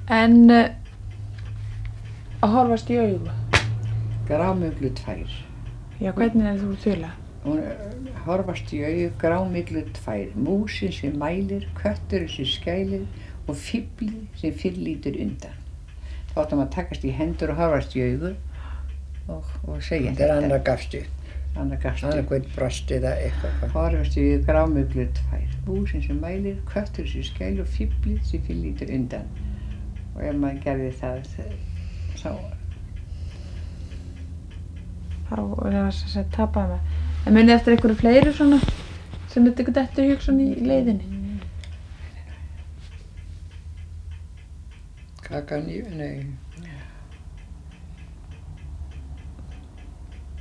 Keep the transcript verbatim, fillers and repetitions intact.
En uh, að horfast í augu. Grámyglu tvær. Já, hvernig er þú þula? Hún horfast í augu, grámyglu tvær. Músin sem mælir, kötturinn sem skælir og fíflið sem fyrirlítur undan. Þá áttum að takast í hendur og horfast í augu og, og segja þetta. Þetta er annar gafst upp. Annar gafst upp. Annar hvern brost eða eitthvað. Horfast í augu, grámyglu tvær. Músin sem mælir, kötturinn sem skælir og fíflið sem fyrirlítur undan. Og ef maður gerði það, þá... Þá er það að tapa með. En munið eftir einhverju fleiri svona sem þetta ykkur dettur í hugsun í leiðinni? Kakan í, nei.